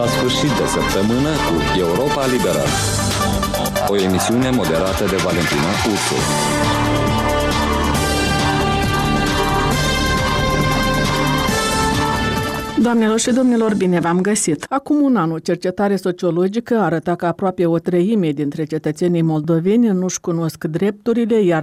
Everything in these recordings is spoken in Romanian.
sfârșit de săptămână cu Europa Liberă. O emisiune moderată de Valentina Ursu. Doamnelor și domnilor, bine v-am găsit! Acum un an, o cercetare sociologică arăta că aproape o treime dintre cetățenii moldoveni nu-și cunosc drepturile, iar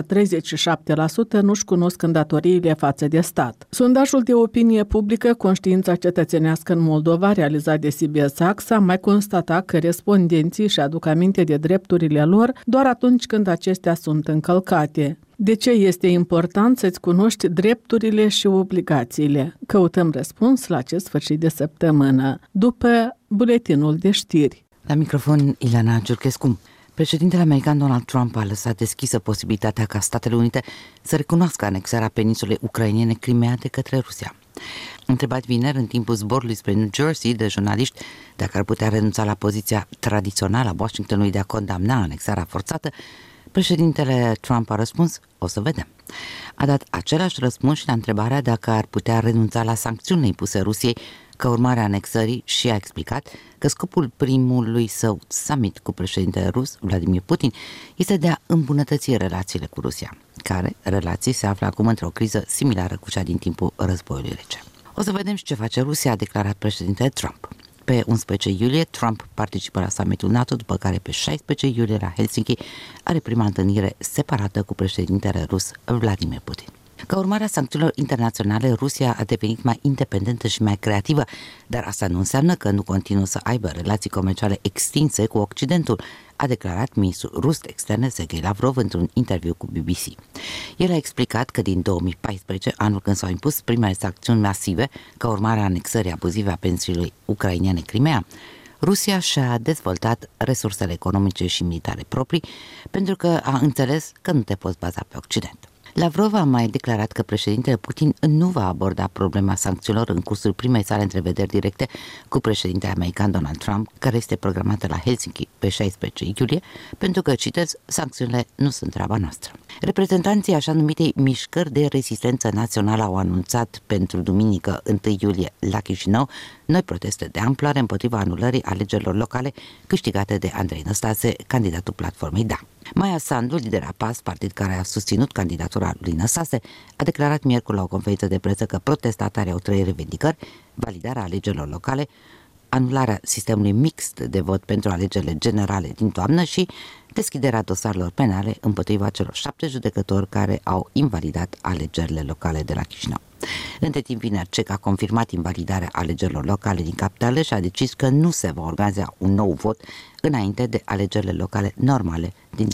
37% nu-și cunosc îndatoriile față de stat. Sondajul de opinie publică Conștiința cetățenească în Moldova, realizat de CBS AXA, mai constata că respondenții își aduc aminte de drepturile lor doar atunci când acestea sunt încălcate. De ce este important să-ți cunoști drepturile și obligațiile? Căutăm răspuns la acest sfârșit de săptămână, după buletinul de știri. La microfon, Ileana Giurchescu. Președintele american Donald Trump a lăsat deschisă posibilitatea ca Statele Unite să recunoască anexarea peninsulei ucrainene Crimea de către Rusia. Întrebat vineri în timpul zborului spre New Jersey de jurnaliști dacă ar putea renunța la poziția tradițională a Washingtonului de a condamna anexarea forțată, președintele Trump a răspuns, o să vedem. A dat același răspuns și la întrebarea dacă ar putea renunța la sancțiunile impuse Rusiei ca urmare a anexării și a explicat că scopul primului său summit cu președintele rus, Vladimir Putin, este de a îmbunătăți relațiile cu Rusia, care relații se află acum într-o criză similară cu cea din timpul războiului rece. O să vedem și ce face Rusia, a declarat președintele Trump. Pe 11 iulie, Trump participă la summitul NATO, după care pe 16 iulie la Helsinki are prima întâlnire separată cu președintele rus Vladimir Putin. Ca urmare a sancțiunilor internaționale, Rusia a devenit mai independentă și mai creativă, dar asta nu înseamnă că nu continuă să aibă relații comerciale extinse cu Occidentul, a declarat ministrul rus de externe Sergei Lavrov într-un interviu cu BBC. El a explicat că din 2014, anul când s-au impus primele sancțiuni masive ca urmare a anexării abuzive a peninsulei ucrainene Crimea, Rusia și-a dezvoltat resursele economice și militare proprii pentru că a înțeles că nu te poți baza pe Occident. Lavrov a mai declarat că președintele Putin nu va aborda problema sancțiunilor în cursul primei sale întrevederi directe cu președintele american Donald Trump, care este programată la Helsinki pe 16 iulie, pentru că, citez, sancțiunile nu sunt treaba noastră. Reprezentanții așa numitei Mișcări de Rezistență Națională au anunțat pentru duminică 1 iulie la Chișinău noi proteste de amploare împotriva anulării alegerilor locale câștigate de Andrei Năstase, candidatul platformei DA. Maia Sandu, lidera PAS, partid care a susținut candidatura lui Năstase, a declarat miercuri la o conferință de presă că protestatarii au trei revendicări: validarea alegerilor locale, anularea sistemului mixt de vot pentru alegerile generale din toamnă și deschiderea dosarelor penale împotriva celor 7 judecători care au invalidat alegerile locale de la Chișinău. Între timp, vineri, CEC a confirmat invalidarea alegerilor locale din capitală și a decis că nu se va organiza un nou vot înainte de alegerile locale normale din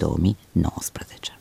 2019.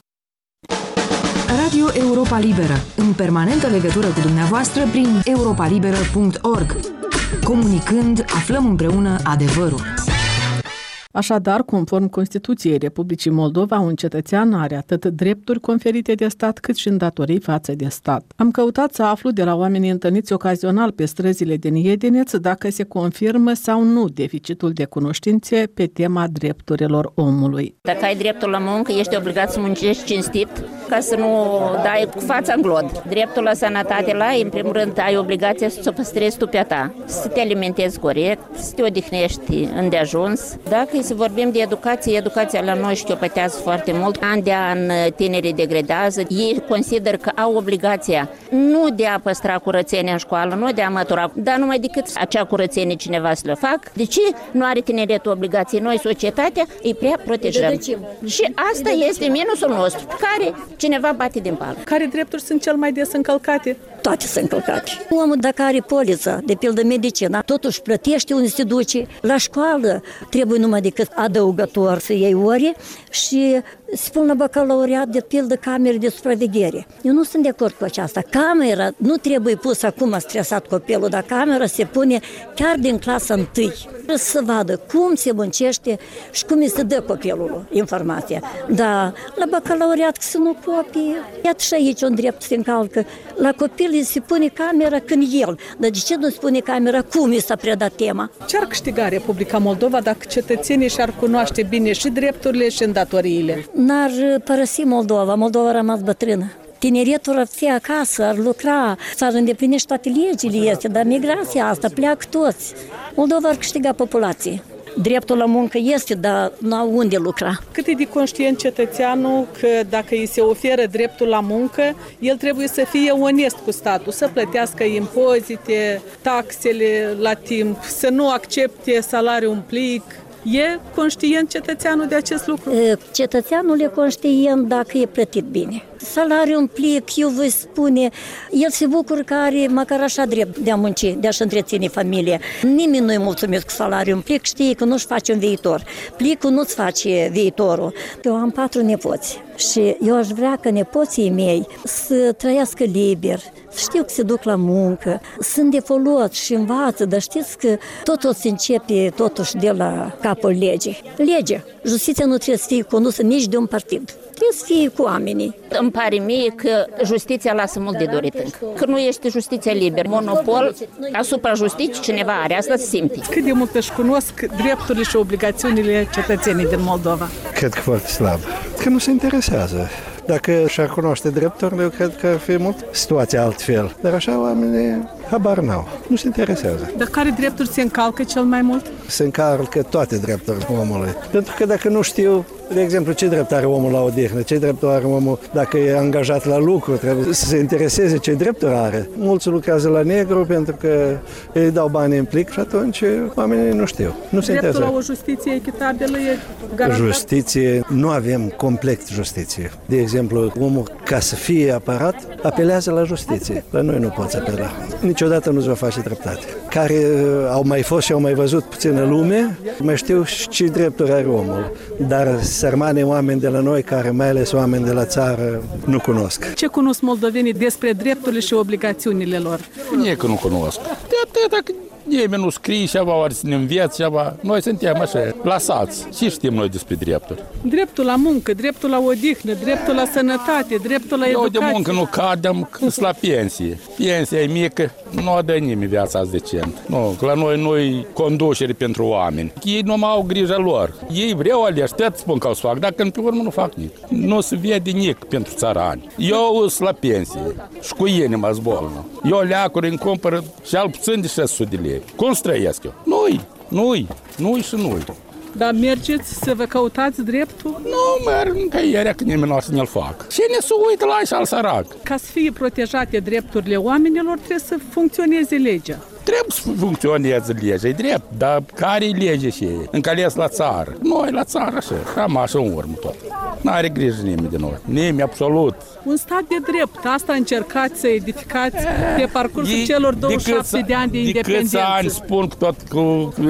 Radio Europa Liberă, în permanentă legătură cu dumneavoastră prin europalibera.org. Comunicând, aflăm împreună adevărul. Așadar, conform Constituției Republicii Moldova, un cetățean are atât drepturi conferite de stat, cât și îndatorii față de stat. Am căutat să aflu de la oamenii întâlniți ocazional pe străzile din Iedineț dacă se confirmă sau nu deficitul de cunoștințe pe tema drepturilor omului. Dacă ai dreptul la muncă, ești obligat să muncești cinstit ca să nu dai cu fața în glod. Dreptul la sănătate la ai, în primul rând, ai obligația să o păstrezi tu pe a ta, să te alimentezi corect, să te odihnești îndeajuns. Dacă să vorbim de educație, educația la noi șchiopătează foarte mult. An de an tinerii degradează. Ei consider că au obligația nu de a păstra curățenia în școală, nu de a mătura, dar numai decât acea curățenie cineva să le fac. De ce nu are tineretul obligație? Noi, societatea, îi prea protejăm. Și asta este minusul nostru, care cineva bate din pală. Care drepturi sunt cel mai des încălcate? Toate sunt încălcate. Omul, dacă are poliță, de pildă medicina, totuși plătește unde se duce. La școală trebuie numai decât adăugător să iei ore și spun la bacalaureat, de pildă, camere de supraveghere. Eu nu sunt de acord cu aceasta. Camera nu trebuie pusă acum stresat copilul, dar camera se pune chiar din clasa 1. Să vadă cum se muncește și cum îi se dă copilul informația. Dar la bacalaureat să nu copie. Iată și aici un drept se încalcă. La copil îi se pune camera când el. Dar de ce nu spune camera cum i s-a predat tema? Ce ar câștiga Republica Moldova dacă cetățenii și-ar cunoaște bine și drepturile și îndatoriile? N-ar părăsi Moldova. Moldova a rămas bătrână. tineretul ar fi acasă, ar lucra, s-ar îndeplini toate legile este, dar migrația asta pleacă toți. Moldova ar câștiga populație. Dreptul la muncă este, dar nu au unde lucra. Cât e de conștient cetățeanul că dacă îi se oferă dreptul la muncă, el trebuie să fie onest cu statul, să plătească impozite, taxele la timp, să nu accepte salariul în plic. E conștient cetățeanul de acest lucru? Cetățeanul e conștient dacă e plătit bine. Salariul în plic, eu vă spune, el se bucură că are măcar așa drept de a munci, de a-și întreține familia. Nimeni nu-i mulțumit cu salariul în plic, știe că nu-și face un viitor. Plicul nu-ți face viitorul. Eu am 4 nepoți și eu aș vrea ca nepoții mei să trăiască liber, să știu că se duc la muncă, sunt de folos și învață, dar știți că totul se începe totuși de la capul legii. Legea. Justiția nu trebuie să fie condusă nici de un partid. Trebuie să fie cu oamenii. Îmi pare mie că justiția lasă mult de dorit încă. Că nu este justiția liberă. Monopol asupra justiției cineva are, asta se simte. Cât de mult își cunosc drepturile și obligațiunile cetățenii din Moldova? Cred că foarte slab. Că nu se interesează. Dacă și-ar cunoaște drepturile, eu cred că ar fi mult situația altfel. Dar așa oamenii habar n-au. Nu se interesează. Dar care drepturi se încalcă cel mai mult? Se încalcă toate drepturile omului. Pentru că dacă nu știu, de exemplu, ce drept are omul la odihnă, ce drept are omul dacă e angajat la lucru, trebuie să se intereseze ce drepturi are. Mulți lucrează la negru pentru că îi dau bani în plic și atunci oamenii nu știu. Nu se interesează. Dreptul la o justiție echitabilă e garantat? Justiție, nu avem complet justiție. De exemplu, omul, ca să fie apărat, apelează la justiție. La noi nu poți apela. Niciodată nu-ți va face dreptate. Care au mai fost și au mai văzut puțină lume, mai știu ce drepturi are omul. Dar sărmane oameni de la noi, care mai ales oameni de la țară, nu cunosc. Ce cunosc moldovenii despre drepturile și obligațiunile lor? Nie că nu cunosc. De atâta că nimeni nu scrie ceva, ori să ne înveți ceva. Noi suntem așa, lasați. Ce știm noi despre drepturi? Dreptul la muncă, dreptul la odihnă, dreptul la sănătate, dreptul la educație. Eu de muncă nu cadem, că la pensie. Pensia e mică, nu o dă nimeni viața azi decent. Nu, că la noi nu-i conducere pentru oameni. Ei nu mai au grijă lor. Ei vreau aleși, te spun că o să fac, dacă pe urmă nu fac nic. Nu se vede nic pentru țărani. Eu sunt la pensie și cu inima zbolnă. Eu leacuri îmi cumpăr și al puțin de 600 de lei. Cum străiesc eu? Nu-i și nu-i. Dar mergeți să vă căutați dreptul? Nu merg nicăieri, că nimeni nu o să ne-l fac. Cine se uită la și al sărac? Ca să fie protejate drepturile oamenilor, trebuie să funcționeze legea. Trebuie să funcționeze legea, e drept, dar care e legea și ei? Încălesc la țară. Noi la țară așa, cam așa în urmă tot. N-are grijă nimeni de noi, nimeni absolut. Un stat de drept, asta încercați să edificați pe parcursul celor 27 de ani de independență. De câți ani spun tot că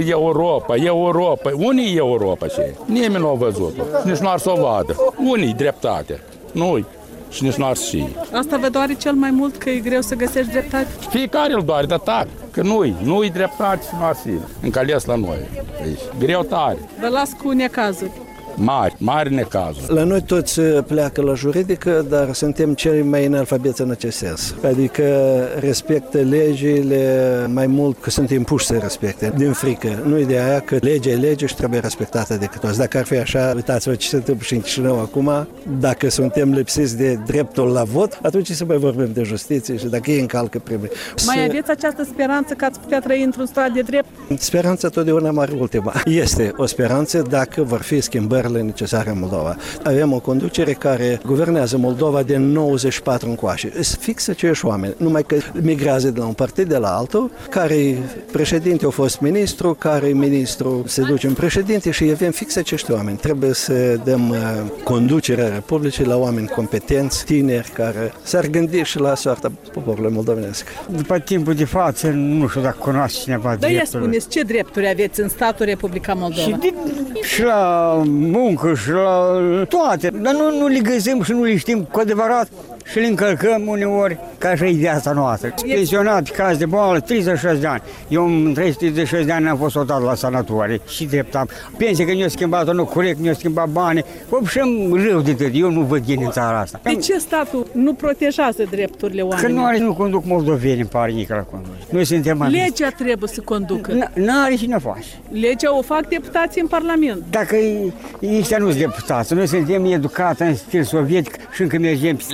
Europa. Unii e Europa și nimeni nu a văzut-o, nici nu ar să o vadă. Unii dreptate, noi. Și nici nu ar și. Asta vă doare cel mai mult, că e greu să găsești dreptate? Fiecare îl doare, dar tare. Că nu-i dreptate și nu ar fi. Încălesc la noi. Aici. Greu tare. Vă las cu necazuri. Mari necazuri. La noi toți pleacă la juridică, dar suntem cei mai analfabeți în acest sens. Adică respectă legile mai mult că sunt impuși să respecte, din frică. Nu ideea că legea e lege și trebuie respectată de toți. Dacă ar fi așa, uitați-vă ce se întâmplă și în Chișinău acum, dacă suntem lipsiți de dreptul la vot, atunci să mai vorbim de justiție și dacă ei încalcă primii. Mai aveți această speranță că ați putea trăi într-un stat de drept? Speranța totdeauna mare ultima. Este o speranță dacă vor fi schimbările necesare în Moldova. Avem o conducere care guvernează Moldova de 94 încoace. Sunt fix aceiași oameni, numai că migrează de la un partid de la altul, care președinte a fost ministru, care ministru se duce în președinte și avem fix acești oameni. Trebuie să dăm conducerea Republicii la oameni competenți, tineri, care s-ar gândi și la soarta poporului moldovenesc. După timpul de față, nu știu dacă cunoaște cineva drepturile. Dar ia spuneți, ce drepturi aveți în statul Republica Moldova? Și la muncă și la toate, dar nu le găsim și nu le știm cu adevărat și le încălcăm uneori, ca așa e viața noastră. Pensionat, caz de boală, 36 de ani. Eu în 36 de ani am fost odată la sanatorie și dreptam. Pensia că ne-a schimbat-o, nu corect, ne-a schimbat banii. Și rău de tot, eu nu văd ghin în țara asta. De ce statul nu protejează drepturile oamenilor? Că nu conduc moldoveni, îmi pare nici la conduc. Noi suntem legea trebuie să conducă. N-are cine face. Legea o fac deputații în Parlament. Dacă ăștia nu sunt deputați, noi suntem educați în stil sovietic și încă mergem pe scale.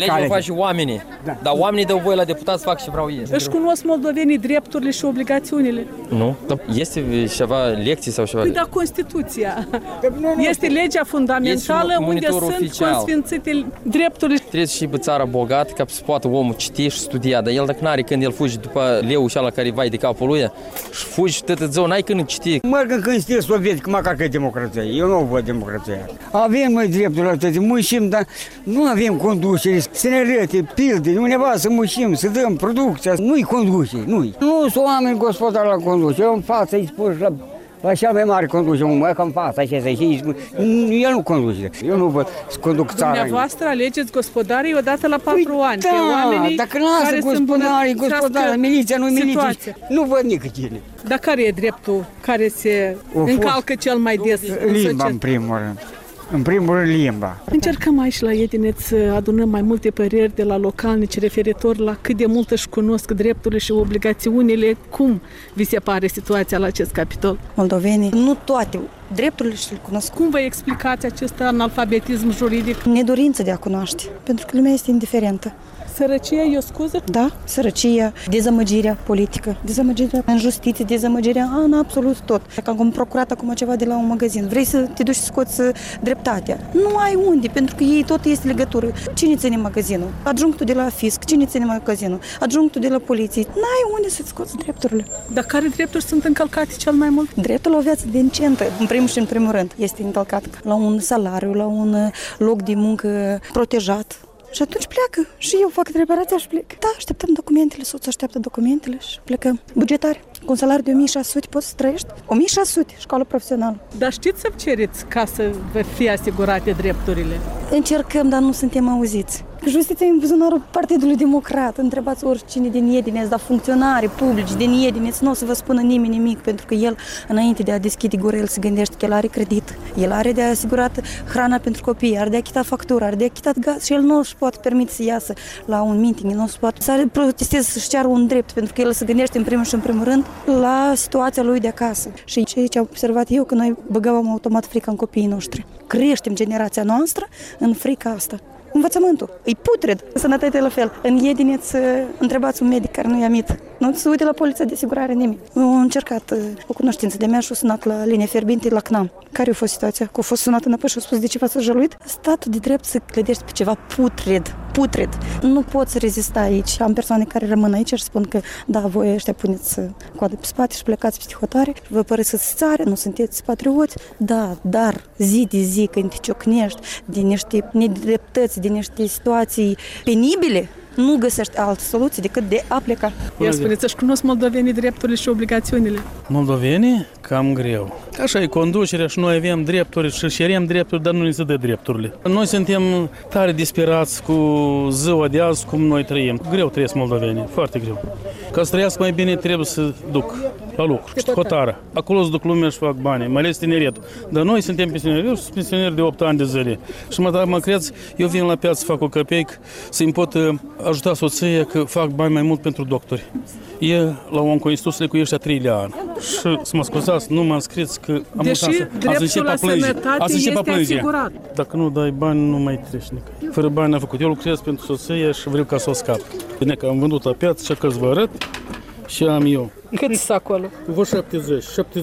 și oamenii. Da. Dar oamenii dau voie la deputați să fac ce vreau ei. Își cunosc moldovenii drepturile și obligațiunile? Nu. Este ceva lecții sau ceva? Păi da, Constituția. Este legea fundamentală unde sunt consfințite drepturile. Trebuie să și pe țara bogată ca să poată omul citi și studia, dar el dacă n-are, când el fugi după leu și ala care vai de capul lui și fugi tătă zău, n-ai când citi. Merg în stil sovietic, măcar că e democrație. Eu nu văd democrația. Avem noi dreptul ăsta de mușim, dar nu avem conducere, să ne arăte pilde, undeva să mușim, să dăm producția. Nu-i conduce, nu-i. Nu sunt oameni gospodari la conduce. Eu în față îi spun la cea mai mare conduce, mă, că în față, așa, și el nu conduce. Eu nu văd să conduc țara. Dumneavoastră alegeți gospodarii odată la 4 ani. Da, dacă lasă gospodarii, miliția, nu miliție, nu văd nicăieri. Dar care e dreptul care se încalcă cel mai des? Limba, în primul rând. În primul rând, limba. Încercăm aici la Edineț să adunăm mai multe păreri de la localnici referitor la cât de mult își cunosc drepturile și obligațiunile. Cum vi se pare situația la acest capitol? Moldovenii, nu toate drepturile și-l cunosc. Cum vă explicați acest analfabetism juridic? Nedorință de a cunoaște, pentru că lumea este indiferentă. Sărăcia e o scuză? Da, sărăcia, dezamăgirea politică, dezamăgirea în justiție, dezamăgirea în absolut tot. Dacă am procurat acum ceva de la un magazin, vrei să te duci să scoți dreptatea. Nu ai unde, pentru că ei tot este legătură. Cine ține magazinul? Adjunctul de la fisc, cine ține magazinul? Adjunctul de la poliție. N-ai unde să-ți scoți drepturile. Dar care drepturi sunt încălcate cel mai mult? Dreptul la o viață decentă, în primul și în primul rând, este încălcat la un salariu, la un loc de muncă protejat. Și atunci pleacă. Și eu fac reparația și plec. Da, așteptăm documentele, soțul așteaptă documentele și plecăm. Bugetari. Cu un salariu de 1600 poți să trăiești? 1600, școală profesională. Dar știți să cereți ca să vă fie asigurate drepturile? Încercăm, dar nu suntem auziți. Justiția e în buzunarul Partidului Democrat. Întrebați oricine din Edineț, dar funcționari publici din Edineț, nu o să vă spună nimeni nimic, pentru că el, înainte de a deschide gura, el se gândește că el are credit. El are de asigurat hrana pentru copii, are de achitat factura, are de achitat gaz și el nu își poate permite să iasă la un meeting, nu își poate să protesteze, să-și ceară un drept, pentru că el se gândește în primul și în primul rând la situația lui de acasă. Și ce am observat eu, că noi băgăm automat frica în copiii noștri. Creștem generația noastră în frica asta. Învățământul. E putred. Sănătatea la fel. În Edineț întrebați un medic care nu i-a mit. Nu se uite la poliția de asigurare nimeni. Am încercat o cunoștință de mea și a sunat la linie fierbinte la CNAM. Care a fost situația? Că a fost sunat înapoi și a spus de ce v-ați jăluit? Statul de drept să clădești pe ceva putred. Putred. Nu pot să rezista aici. Am persoane care rămân aici și spun că da, voi ăștia puneți coadă pe spate și plecați peste hotare. Vă părăsiți țară, nu sunteți patrioți. Da, dar zi de zi când te ciocnești de niște nedreptăți, de niște situații penibile, nu găsești altă soluție decât de a pleca. Ia spuneți, să-și cunosc moldovenii drepturile și obligațiunile? Moldovenii? Cam greu. Așa e conducerea și noi avem drepturi și cerem drepturi, dar nu ne se dă drepturile. Noi suntem tare disperați cu ziua de azi, cum noi trăim. Greu trăiesc moldovenii, foarte greu. Ca să trăiască mai bine trebuie să duc la lucru, știi, hotara. Acolo se duc lumea și fac bani, mai ales tineretul. Dar noi suntem pensioneri, eu sunt pensioneri de 8 ani de zile. Și mă credeți, eu vin la piață, fac o căpeică, să-mi pot ajuta soția că fac bani mai mult pentru doctori. E la oncoinstituțiile cu ăștia 3 de ani. Și să mă scuzați, nu m-am scris că am deși dreptul la sănătate este asigurat. Dacă nu dai bani, nu mai treci nicăieri. Fără bani n-am făcut. Eu lucrez pentru soția și vreau ca să o scap. Bine că am vândut la piață, ce că vă arăt și am eu. Cât sunt acolo? Vă 70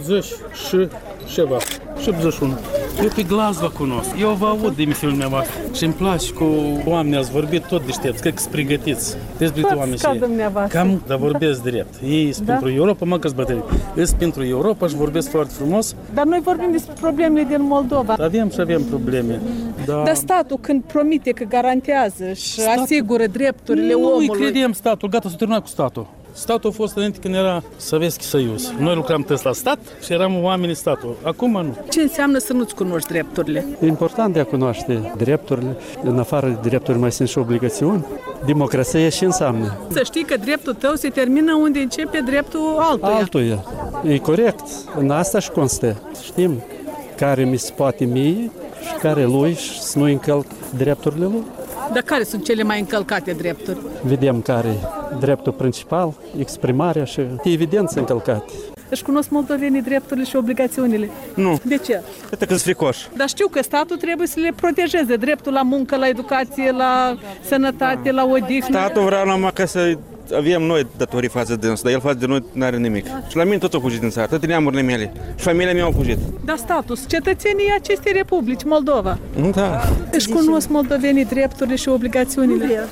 și ceva. 71. Eu pe glas vă cunosc. Eu vă aud de emisiunea voastră și îmi place cu oameni, ați vorbit tot deștepți, cred că sunt pregătiți. Cam, dar vorbesc drept. Ei sunt pentru Europa, mă că-s bătrâni. Sunt pentru Europa și vorbesc foarte frumos. Dar noi vorbim despre problemele din Moldova. Avem probleme. Dar statul când promite că garantează și asigură drepturile omului. Nu credem statul, gata, s-a terminat cu statul. Statul a fost înainte când era Sovietski Soiuz. Noi lucram tăi la stat și eram oamenii statului. Acum nu. Ce înseamnă să nu-ți cunoști drepturile? E important de a cunoaște drepturile. În afară de drepturi mai sunt și obligațiuni. Democrația și înseamnă. Să știi că dreptul tău se termină unde începe dreptul altuia. E corect. În asta și constă. Știm care mi se poate mie și care lui și să nu încălc drepturile lui. Dar care sunt cele mai încălcate drepturi? Vedem care e dreptul principal, exprimarea și evidență încălcate. Își cunosc moldovenii drepturile și obligațiunile? Nu. De ce? Pentru că sunt fricoși. Dar știu că statul trebuie să le protejeze. Dreptul la muncă, la educație, la sănătate, la odihnă. Statul vrea numai ca să avem noi datorii față de dânsul, dar el față de noi nu are nimic. Și la mine tot au fugit din țară, toate neamurile mele. Și familia mea au fugit. Dar status, cetățenii acestei republici, Moldova. Da. Își cunosc moldovenii drepturile și obligațiunile?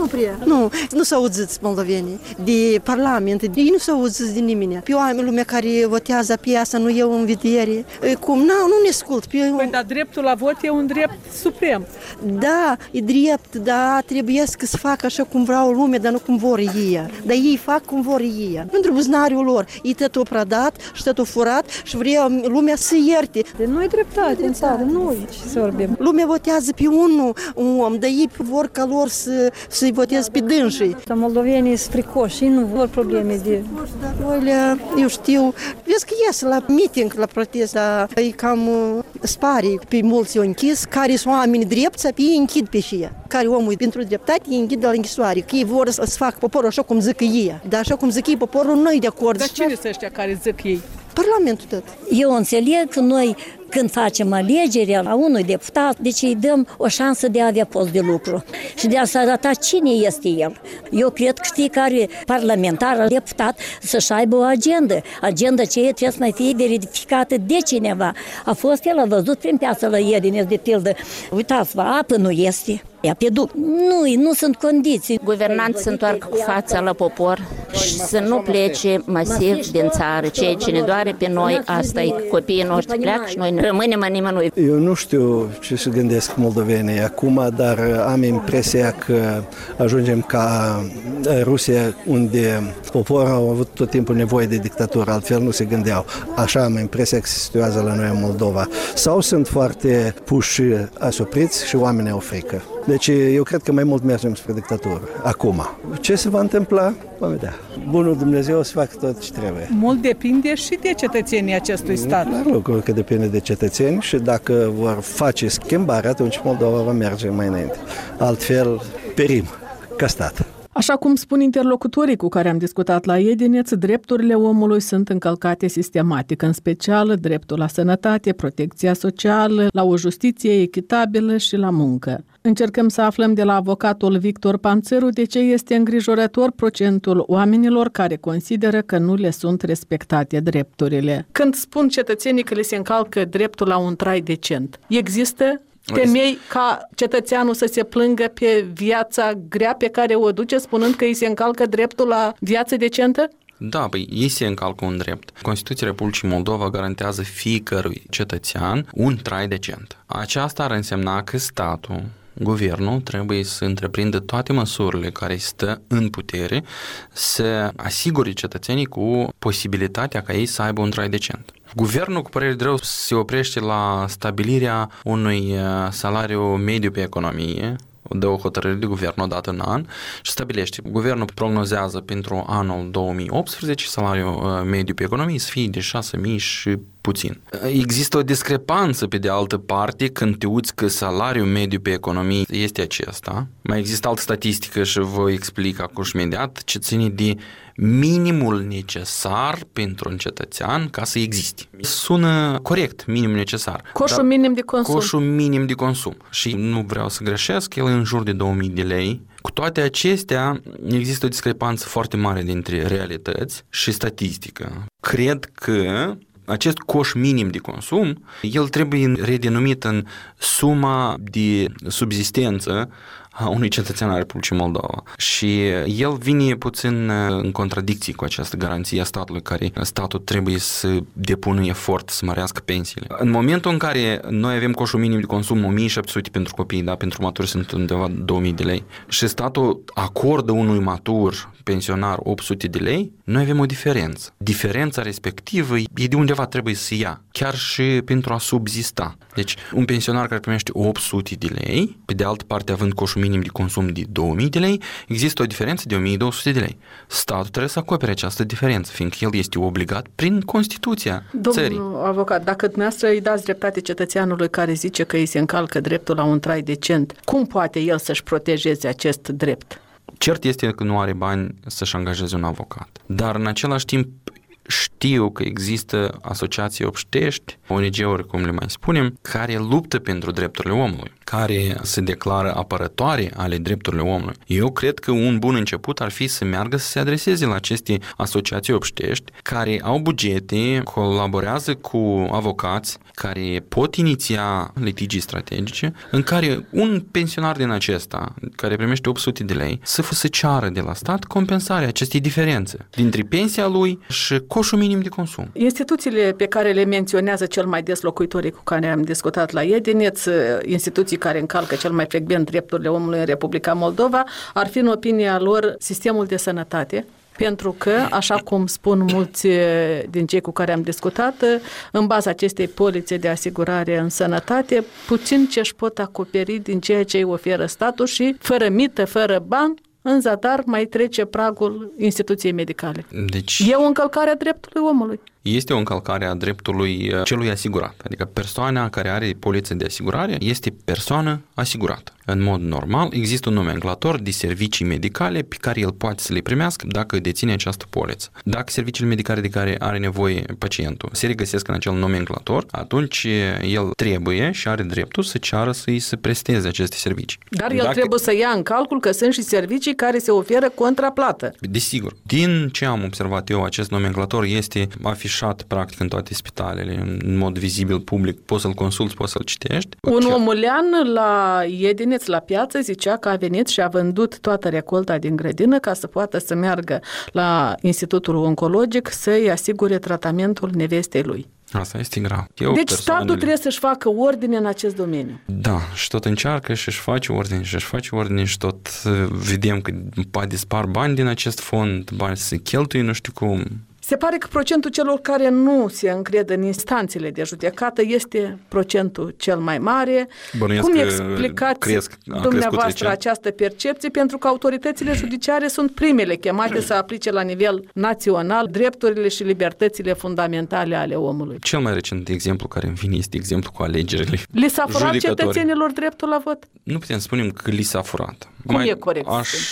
Nu s-au auzit moldovenii de parlament, ei nu s-au auzit de nimeni. Pe oameni, lumea care votează pe asta nu e în vedere. Cum? Nu ne ascult. Păi, dar dreptul la vot e un drept suprem. Da, e drept, da, trebuie să facă așa cum vreau lumea, dar nu cum vor ei. Dar ei fac cum vor ei. Pentru buzunariul lor, ei tot-o prădat și tot-o furat și vrea lumea să ierte. Nu e dreptate în țară, nu e ce să vorbim. Lumea votează pe un om, dar ei vor ca lor să-i voteze pe dânsii. Moldovenii sunt fricoși, ei nu vor probleme de... Eu știu, vezi că ies la meeting, la protest, dar e cam spare. Pe mulți i-au închis, care sunt oameni drepți, pe ei închid pe și care omul pentru dreptate, ei închid la închisoare, că ei vor să facă poporul așa cum zic ei. Dar așa cum zic ei, poporul nu e de acord. Dar cine sunt ăștia care zic ei? Parlamentul tot. Eu înțeleg că noi, când facem alegerea la unui deputat, deci îi dăm o șansă de a avea post de lucru și de a se arăta cine este el. Eu cred că fiecare parlamentar, deputat, să-și aibă o agendă. Agenda aceea trebuie să mai fie verificată de cineva. A fost el, a văzut prin piața la Iedines, de pildă. Uitați-vă, apă nu este. Nu sunt condiții. Guvernanții se întoarcă cu fața la popor și să nu plece masiv din țară. Ceea ce ne doare pe noi, asta e, copiii noștri pleacă și noi rămânem în nimănui. Eu nu știu ce se gândesc moldovenii acum, dar am impresia că ajungem ca Rusia, unde poporul a avut tot timpul nevoie de dictatură, altfel nu se gândeau. Așa am impresia că se situează la noi în Moldova. Sau sunt foarte puși asupriți și oamenii au frică. Deci eu cred că mai mult mergem spre dictatură. Acum. Ce se va întâmpla? Vom vedea. Bunul Dumnezeu să facă tot ce trebuie. Mult depinde și de cetățenii acestui stat. Clar lucru că depinde de cetățeni și dacă vor face schimbare, atunci Moldova va merge mai înainte. Altfel, perim ca stat. Așa cum spun interlocutorii cu care am discutat la Iedineț, drepturile omului sunt încălcate sistematic, în special dreptul la sănătate, protecția socială, la o justiție echitabilă și la muncă. Încercăm să aflăm de la avocatul Victor Panțăru de ce este îngrijorător procentul oamenilor care consideră că nu le sunt respectate drepturile. Când spun cetățenii că le se încalcă dreptul la un trai decent, există temei ca cetățeanul să se plângă pe viața grea pe care o duce, spunând că îi se încalcă dreptul la viață decentă? Da, ei se încalcă un drept. Constituția Republicii Moldova garantează fiecărui cetățean un trai decent. Aceasta ar însemna că statul, guvernul trebuie să întreprindă toate măsurile care stă în putere să asigure cetățenii cu posibilitatea ca ei să aibă un trai decent. Guvernul, cu părere de rău, se oprește la stabilirea unui salariu mediu pe economie, dă o hotărâre de guvern odată în an și stabilește. Guvernul prognozează pentru anul 2018 salariul mediu pe economie să fie de 6.000 și puțin. Există o discrepanță pe de altă parte când te uiți că salariul mediu pe economie este acesta. Mai există altă statistică și vă explic acum și imediat ce ține de minimul necesar pentru un cetățean ca să existe. Sună corect, minimul necesar. Coșul minim de consum. Coșul minim de consum. Și nu vreau să greșesc, el e în jur de 2000 de lei. Cu toate acestea, există o discrepanță foarte mare dintre realități și statistică. Cred că acest coș minim de consum, el trebuie redenumit în suma de subzistență a unui cetățean al Republicii Moldova. Și el vine puțin în contradicție cu această garanție a statului, care statul trebuie să depună efort să mărească pensiile. În momentul în care noi avem coșul minim de consum 1700 pentru copii, da, pentru maturi sunt undeva 2000 de lei, și statul acordă unui matur pensionar 800 de lei, noi avem o diferență. Diferența respectivă e de undeva trebuie să ia, chiar și pentru a subzista. Deci, un pensionar care primește 800 de lei, pe de altă parte având coșul minim de consum de 2000 de lei, există o diferență de 1200 de lei. Statul trebuie să acopere această diferență, fiindcă el este obligat prin Constituția țării. Domnul avocat, dacă dumneavoastră îi dați dreptate cetățeanului care zice că îi se încalcă dreptul la un trai decent, cum poate el să-și protejeze acest drept? Cert este că nu are bani să-și angajeze un avocat. Dar în același timp știu că există asociații obștești, ONG-uri, cum le mai spunem, care luptă pentru drepturile omului, care se declară apărătoare ale drepturilor omului. Eu cred că un bun început ar fi să meargă să se adreseze la aceste asociații obștești, care au bugete, colaborează cu avocați, care pot iniția litigii strategice, în care un pensionar din acesta, care primește 800 de lei, să ceară de la stat compensarea acestei diferențe dintre pensia lui și coșul minim de consum. Instituțiile pe care le menționează cel mai des locuitorii cu care am discutat la Edineț, instituții care încalcă cel mai frecvent drepturile omului în Republica Moldova, ar fi în opinia lor sistemul de sănătate, pentru că, așa cum spun mulți din cei cu care am discutat, în baza acestei polițe de asigurare în sănătate, puțin ce își pot acoperi din ceea ce îi oferă statul și, fără mită, fără bani, în zadar mai trece pragul instituției medicale. Deci, e o încălcare a dreptului omului. Este o încălcare a dreptului celui asigurat. Adică persoana care are poliță de asigurare este persoană asigurată. În mod normal, există un nomenclator de servicii medicale pe care el poate să le primească dacă deține această poliță. Dacă serviciile medicale de care are nevoie pacientul se regăsesc în acel nomenclator, atunci el trebuie și are dreptul să ceară să îi se presteze aceste servicii. Dar el trebuie să ia în calcul că sunt și servicii care se oferă contraplată. Desigur. Din ce am observat eu, acest nomenclator este afișat practic în toate spitalele, în mod vizibil, public, poți să-l consulți, poți să-l citești. Un omulean la Edineț, la piață, zicea că a venit și a vândut toată recolta din grădină ca să poată să meargă la Institutul Oncologic să-i asigure tratamentul nevestei lui. Asta este grav. Deci statul trebuie să-și facă ordine în acest domeniu. Da, și tot încearcă și își face ordine și tot vedem că dispar bani din acest fond, bani se cheltuie nu știu cum. Se pare că procentul celor care nu se încred în instanțele de judecată este procentul cel mai mare. Bănuiesc cum explicați dumneavoastră această percepție? Pentru că autoritățile judiciare sunt primele chemate să aplice la nivel național drepturile și libertățile fundamentale ale omului. Cel mai recent exemplu care îmi vine este exemplu cu alegerile. Li s-a furat cetățenilor dreptul la vot? Nu putem spune că li s-a furat. Cum e corect?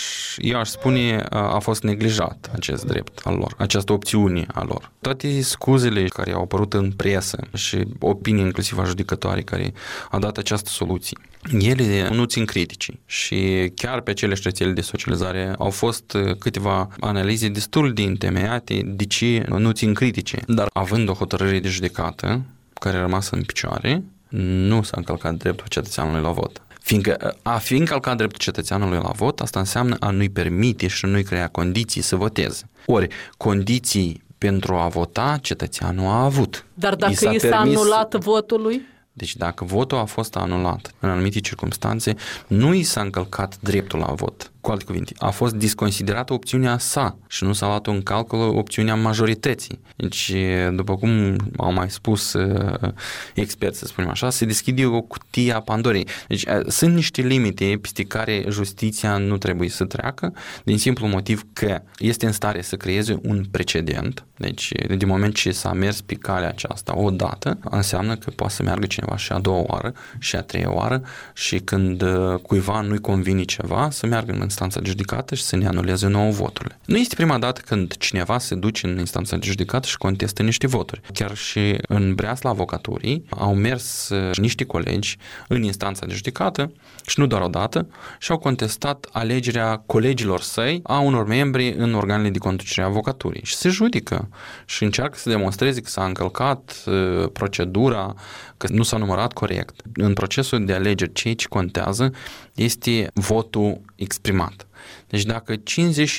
Eu aș spune a fost neglijat acest drept al lor, această opțiune a lor. Toate scuzele care au apărut în presă și opinii inclusiv a judecătoare care a dat această soluție, ele nu țin criticii și chiar pe acele ștrețele de socializare au fost câteva analize destul de întemeiate de ce nu țin critice, dar având o hotărâre de judecată care a rămas în picioare, nu s-a încălcat dreptul cetățeanului la vot. Fiindcă a fi încălcat dreptul cetățeanului la vot, asta înseamnă a nu-i permite și nu-i crea condiții să voteze. Ori, condiții pentru a vota, cetățeanul a avut. Dar dacă i s-a anulat votul lui? Deci dacă votul a fost anulat în anumite circunstanțe, nu i s-a încălcat dreptul la vot. Cu alte cuvinte, a fost disconsiderată opțiunea sa și nu s-a luat în calcul opțiunea majorității. Deci, după cum au mai spus experți, să spunem așa, se deschide o cutie a Pandorei. Deci, sunt niște limite peste care justiția nu trebuie să treacă, din simplu motiv că este în stare să creeze un precedent. Deci, din moment ce s-a mers pe calea aceasta o dată, înseamnă că poate să meargă cineva și a doua oară și a treia oară și când cuiva nu-i convine ceva, să meargă în instanța de judecată și să ne anuleze nouă voturile. Nu este prima dată când cineva se duce în instanța de judecată și contestă niște voturi. Chiar și în breasla avocaturii au mers niște colegi în instanța de judecată și nu doar o dată și au contestat alegerea colegilor săi a unor membri în organele de conducere a avocaturii și se judecă și încearcă să demonstreze că s-a încălcat procedura, că nu s-a numărat corect. În procesul de alegeri, ceea ce contează este votul exprimat. Deci dacă 53%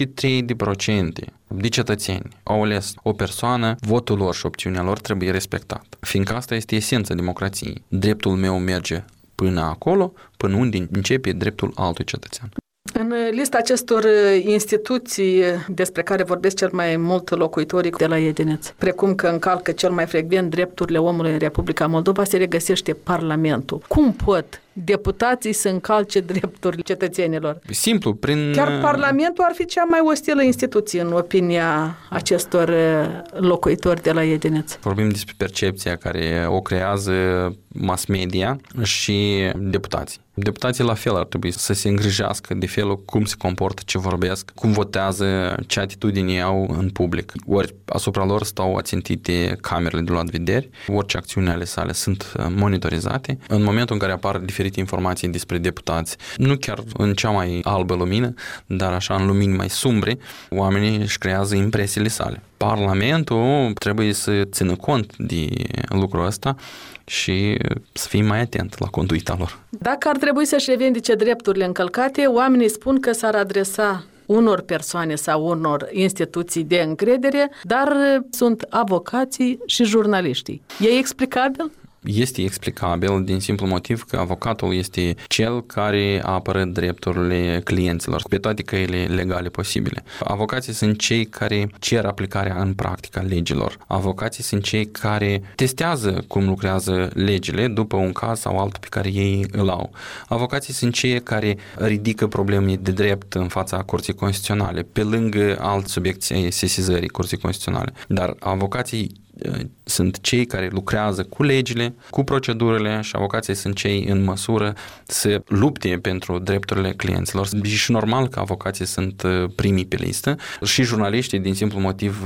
de cetățeni au ales o persoană, votul lor și opțiunea lor trebuie respectat. Fiindcă asta este esența democrației. Dreptul meu merge până acolo, până unde începe dreptul altui cetățean. În lista acestor instituții despre care vorbesc cel mai mult locuitorii de la Edineț, precum că încalcă cel mai frecvent drepturile omului în Republica Moldova, se regăsește Parlamentul. Cum pot deputații să încalce drepturile cetățenilor? Simplu, prin... Chiar Parlamentul ar fi cea mai ostilă instituție în opinia acestor locuitori de la Edineț. Vorbim despre percepția care o creează mass media și deputații. Deputații la fel ar trebui să se îngrijească de felul cum se comportă, ce vorbesc, cum votează, ce atitudini au în public. Ori asupra lor stau ațintite camerele de luat vederi, orice acțiune ale sale sunt monitorizate. În momentul în care apar diferite informații despre deputați, nu chiar în cea mai albă lumină, dar așa în lumini mai sumbre, oamenii își creează impresiile sale. Parlamentul trebuie să țină cont de lucrul ăsta și să fii mai atent la conduita lor. Dacă ar trebui să-și revendice drepturile încălcate, oamenii spun că s-ar adresa unor persoane sau unor instituții de încredere, dar sunt avocații și jurnaliștii. E explicabil? Este explicabil din simplu motiv că avocatul este cel care apără drepturile clienților pe toate căile legale posibile. Avocații sunt cei care cer aplicarea în practică a legilor. Avocații sunt cei care testează cum lucrează legile după un caz sau altul pe care ei îl au. Avocații sunt cei care ridică probleme de drept în fața Curții Constituționale, pe lângă alți subiecti ai sesizării Curții Constituționale. Dar avocații sunt cei care lucrează cu legile, cu procedurile și avocații sunt cei în măsură să lupte pentru drepturile clienților. E și normal că avocații sunt primii pe listă și jurnaliștii din simplu motiv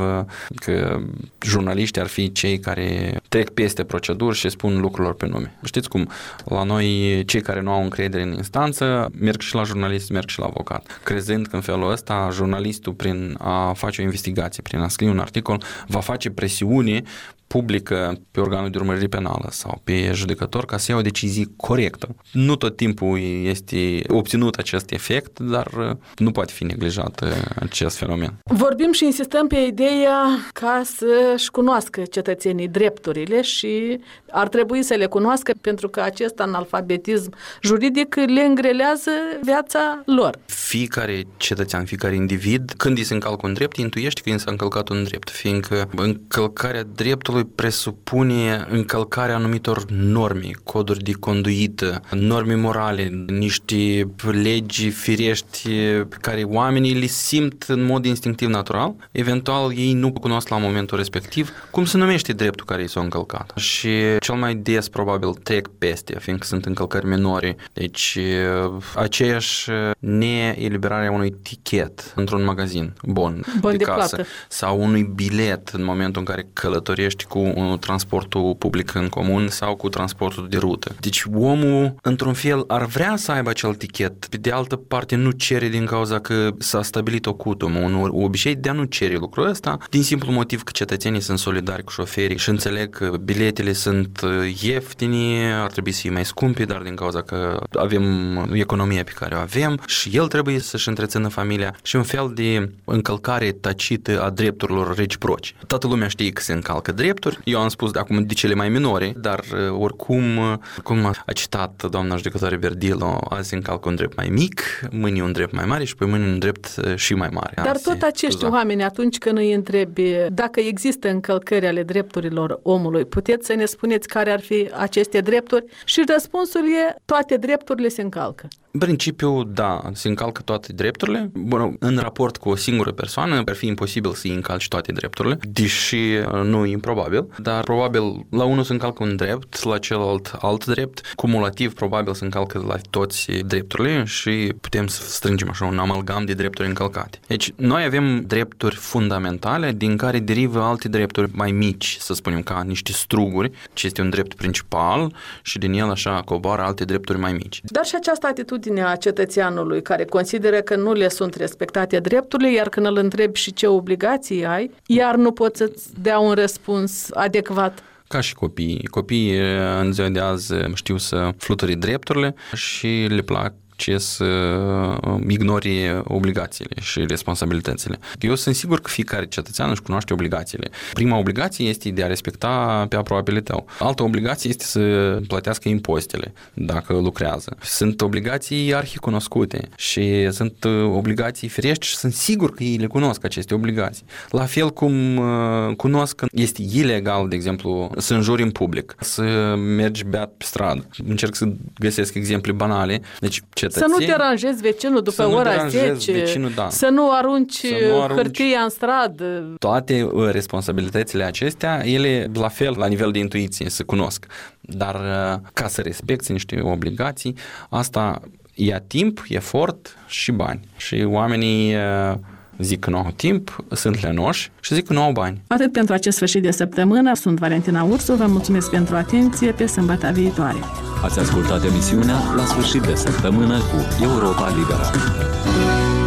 că jurnaliștii ar fi cei care trec peste proceduri și spun lucrurilor pe nume. Știți cum? La noi cei care nu au încredere în instanță merg și la jurnalist, merg și la avocat. Crezând că în felul ăsta jurnalistul prin a face o investigație, prin a scrie un articol, va face presiune publică pe organul de urmărire penală sau pe judecător ca să ia o decizie corectă. Nu tot timpul este obținut acest efect, dar nu poate fi neglijat acest fenomen. Vorbim și insistăm pe ideea ca să-și cunoască cetățenii drepturile și ar trebui să le cunoască pentru că acest analfabetism juridic le îngrelează viața lor. Fiecare cetățean, fiecare individ, când îi se încalcă un drept, intuiește că i s-a încălcat un drept, fiindcă încălcarea dreptului presupune încălcarea anumitor norme, coduri de conduită, norme morale, niște legi firești pe care oamenii le simt în mod instinctiv natural. Eventual, ei nu cunosc la momentul respectiv cum se numește dreptul care i s-a încălcat. Și cel mai des, probabil, trec peste, fiindcă sunt încălcări minore. Deci, aceeași neeliberare a unui tichet într-un magazin bun de casă plată sau unui bilet în momentul în care călătorești cu transportul public în comun sau cu transportul de rută. Deci omul, într-un fel, ar vrea să aibă acel tichet, pe de altă parte nu cere din cauza că s-a stabilit o cutumă, un obicei de a nu cere lucrul ăsta, din simplu motiv că cetățenii sunt solidari cu șoferii și înțeleg că biletele sunt ieftine, ar trebui să fie mai scumpe, dar din cauza că avem economia pe care o avem și el trebuie să-și întrețină familia și un fel de încălcare tacită a drepturilor reciproce. Toată lumea știe că se încalcă drepturi. Eu am spus de acum de cele mai minore, dar oricum, cum a citat doamna judecătoare Berdilo, azi se încalcă un drept mai mic, mâine un drept mai mare și pe mâine un drept și mai mare. Dar tot acești oameni, atunci când îi întrebi dacă există încălcări ale drepturilor omului, puteți să ne spuneți care ar fi aceste drepturi? Și răspunsul e, toate drepturile se încalcă. În principiu, da, se încalcă toate drepturile. Bun, în raport cu o singură persoană ar fi imposibil să-i încalci toate drepturile, deși nu e improbabil, dar probabil la unul se încalcă un drept, la celălalt alt drept, cumulativ probabil se încalcă la toți drepturile și putem să strângem așa un amalgam de drepturi încălcate. Deci, noi avem drepturi fundamentale din care derivă alte drepturi mai mici, să spunem, ca niște struguri, ce este un drept principal și din el așa coboară alte drepturi mai mici. Dar și această atitudine a cetățeanului care consideră că nu le sunt respectate drepturile, iar când îl întrebi și ce obligații ai, iar nu poți să-ți dea un răspuns adecvat. Ca și copiii. Copiii în ziua de azi știu să fluture drepturile și le plac ce să ignore obligațiile și responsabilitățile. Eu sunt sigur că fiecare cetățean își cunoaște obligațiile. Prima obligație este de a respecta pe aproapele tău. Altă obligație este să plătească impozitele dacă lucrează. Sunt obligații arhicunoscute și sunt obligații firești și sunt sigur că ei le cunosc aceste obligații. La fel cum cunosc că este ilegal, de exemplu, să înjuri în public, să mergi beat pe stradă. Încerc să găsesc exemple banale. Deci, să nu deranjezi vecinul după ora 10, vecinul, da. Să nu arunci hârtia în stradă. Toate responsabilitățile acestea, ele la fel, la nivel de intuiție, se cunosc. Dar ca să respecti niște obligații, asta ia timp, efort și bani. Și oamenii zic că nu au timp, sunt lenoși și zic că nu au bani. Atât pentru acest sfârșit de săptămână. Sunt Valentina Ursu, vă mulțumesc pentru atenție, pe sâmbătă viitoare. Ați ascultat emisiunea La sfârșit de săptămână cu Europa Liberă.